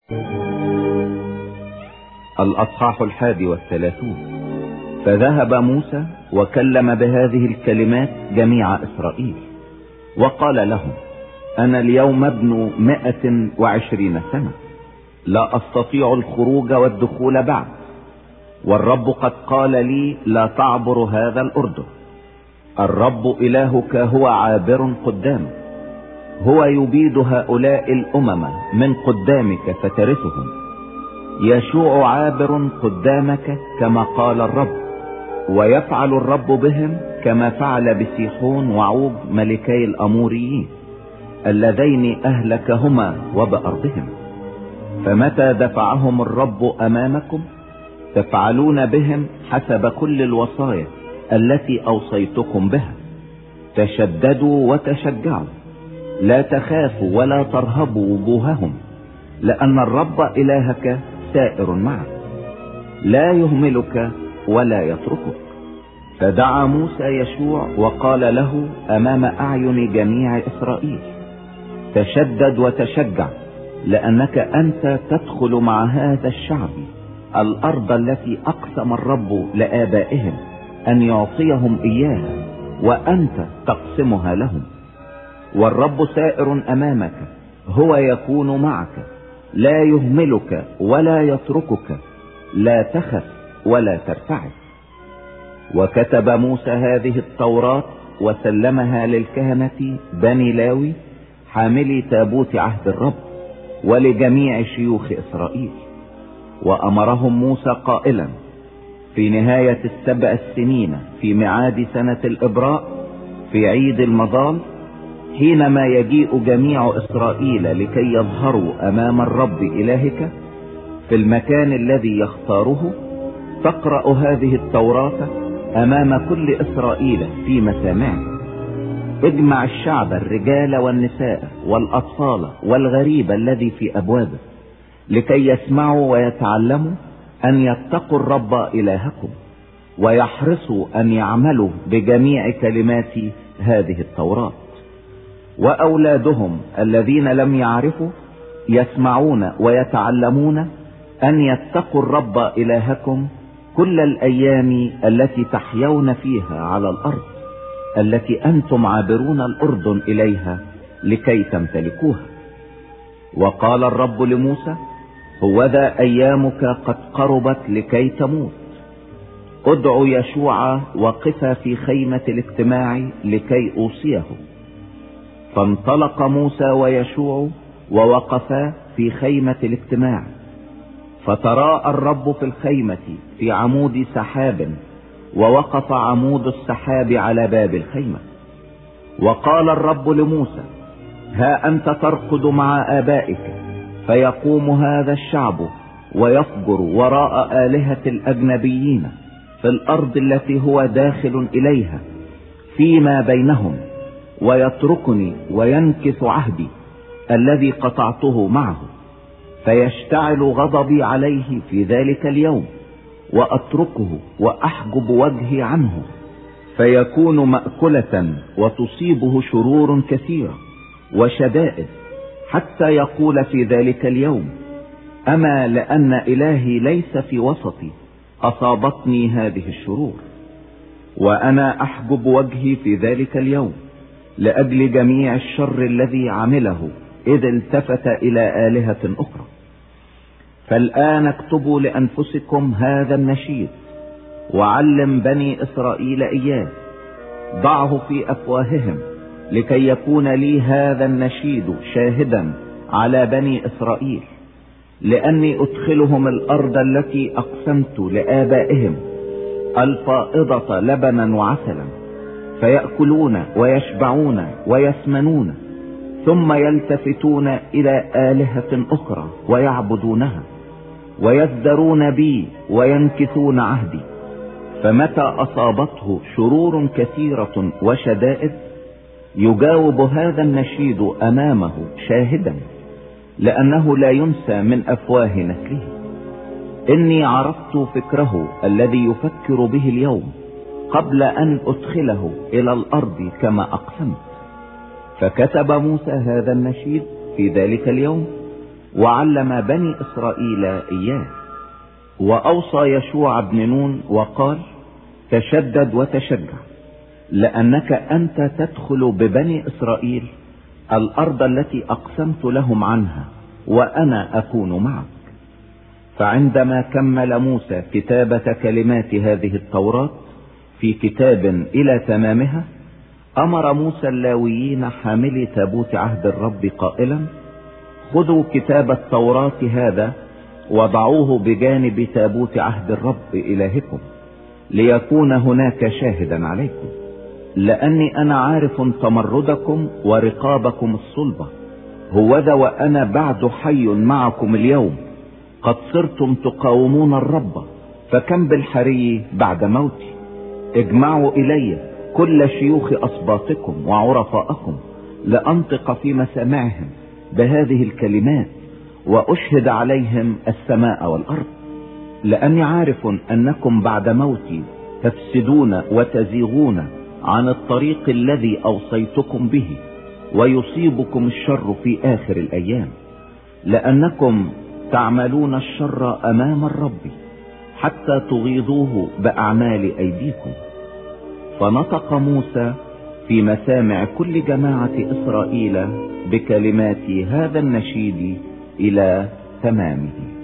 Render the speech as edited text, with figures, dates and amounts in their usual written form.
الأصحاح 31. فذهب موسى وكلم بهذه الكلمات جميع إسرائيل وقال لهم: أنا اليوم ابن 120 سنة، لا أستطيع الخروج والدخول بعد، والرب قد قال لي: لا تعبر هذا الأردن. الرب إلهك هو عابر قدامك، هو يبيد هؤلاء الأمم من قدامك فترثهم. يشوع عابر قدامك كما قال الرب، ويفعل الرب بهم كما فعل بسيحون وعوج ملكي الأموريين اللذين أهلكهما وبأرضهم. فمتى دفعهم الرب أمامكم تفعلون بهم حسب كل الوصايا التي أوصيتكم بها. تشددوا وتشجعوا، لا تخافوا ولا ترهبوا وجوههم، لأن الرب إلهك سائر معك، لا يهملك ولا يتركك. فدعا موسى يشوع وقال له أمام أعين جميع إسرائيل: تشدد وتشجع، لأنك أنت تدخل مع هذا الشعب الأرض التي أقسم الرب لآبائهم أن يعطيهم إياها، وأنت تقسمها لهم. والرب سائر أمامك، هو يكون معك، لا يهملك ولا يتركك، لا تخف ولا ترتعد. وكتب موسى هذه التوراة وسلمها للكهنة بني لاوي حاملي تابوت عهد الرب ولجميع شيوخ إسرائيل. وأمرهم موسى قائلا: في نهاية 7 سنين في ميعاد سنة الإبراء في عيد المضال، حينما يجيء جميع إسرائيل لكي يظهروا أمام الرب إلهك في المكان الذي يختاره، تقرأ هذه التوراة أمام كل إسرائيل في مسامعه. اجمع الشعب الرجال والنساء والأطفال والغريب الذي في أبوابه، لكي يسمعوا ويتعلموا أن يتقوا الرب إلهكم، ويحرصوا أن يعملوا بجميع كلمات هذه التوراة. وأولادهم الذين لم يعرفوا يسمعون ويتعلمون أن يتقوا الرب إلهكم كل الأيام التي تحيون فيها على الأرض التي أنتم عابرون الأردن إليها لكي تمتلكوها. وقال الرب لموسى: هوذا أيامك قد قربت لكي تموت. ادعوا يشوع وقفا في خيمة الاجتماع لكي أوصيه. فانطلق موسى ويشوع ووقفا في خيمة الاجتماع، فتراءى الرب في الخيمة في عمود سحاب، ووقف عمود السحاب على باب الخيمة. وقال الرب لموسى: ها أنت ترقد مع آبائك، فيقوم هذا الشعب ويفجر وراء آلهة الأجنبيين في الأرض التي هو داخل إليها فيما بينهم، ويتركني وينكث عهدي الذي قطعته معه. فيشتعل غضبي عليه في ذلك اليوم، وأتركه وأحجب وجهي عنه، فيكون مأكلة وتصيبه شرور كثيرة وشدائد، حتى يقول في ذلك اليوم: أما لأن إلهي ليس في وسطي أصابتني هذه الشرور. وأنا أحجب وجهي في ذلك اليوم لأجل جميع الشر الذي عمله إذ التفت إلى آلهة أخرى. فالآن اكتبوا لأنفسكم هذا النشيد، وعلم بني إسرائيل إياه، ضعه في أفواههم، لكي يكون لي هذا النشيد شاهدا على بني إسرائيل، لأني أدخلهم الأرض التي أقسمت لآبائهم الفائضة لبنا وعسلا، فيأكلون ويشبعون ويسمنون، ثم يلتفتون إلى آلهة أخرى ويعبدونها، ويزدرون بي وينكثون عهدي. فمتى أصابته شرور كثيرة وشدائد، يجاوب هذا النشيد أمامه شاهدا، لأنه لا ينسى من أفواه نسله. إني عرفت فكره الذي يفكر به اليوم قبل أن أدخله إلى الأرض كما أقسمت. فكتب موسى هذا النشيد في ذلك اليوم، وعلم بني إسرائيل إياه. وأوصى يشوع بن نون وقال: تشدد وتشجع، لأنك أنت تدخل ببني إسرائيل الأرض التي أقسمت لهم عنها، وأنا أكون معك. فعندما كمل موسى كتابة كلمات هذه التوراة في كتاب إلى تمامها، أمر موسى اللاويين حاملي تابوت عهد الرب قائلا: خذوا كتاب التوراة هذا وضعوه بجانب تابوت عهد الرب إلهكم، ليكون هناك شاهدا عليكم، لأني أنا عارف تمردكم ورقابكم الصلبة. هوذا وأنا بعد حي معكم اليوم، قد صرتم تقاومون الرب، فكم بالحري بعد موتي. اجمعوا إلي كل شيوخ أصباطكم وعرفاءكم لأنطق في مسامعهم بهذه الكلمات، وأشهد عليهم السماء والأرض، لأني عارف أنكم بعد موتي تفسدون وتزيغون عن الطريق الذي أوصيتكم به، ويصيبكم الشر في آخر الأيام، لأنكم تعملون الشر أمام الرب حتى تغيظوه بأعمال أيديكم. فنطق موسى في مسامع كل جماعة إسرائيل بكلمات هذا النشيد إلى تمامه.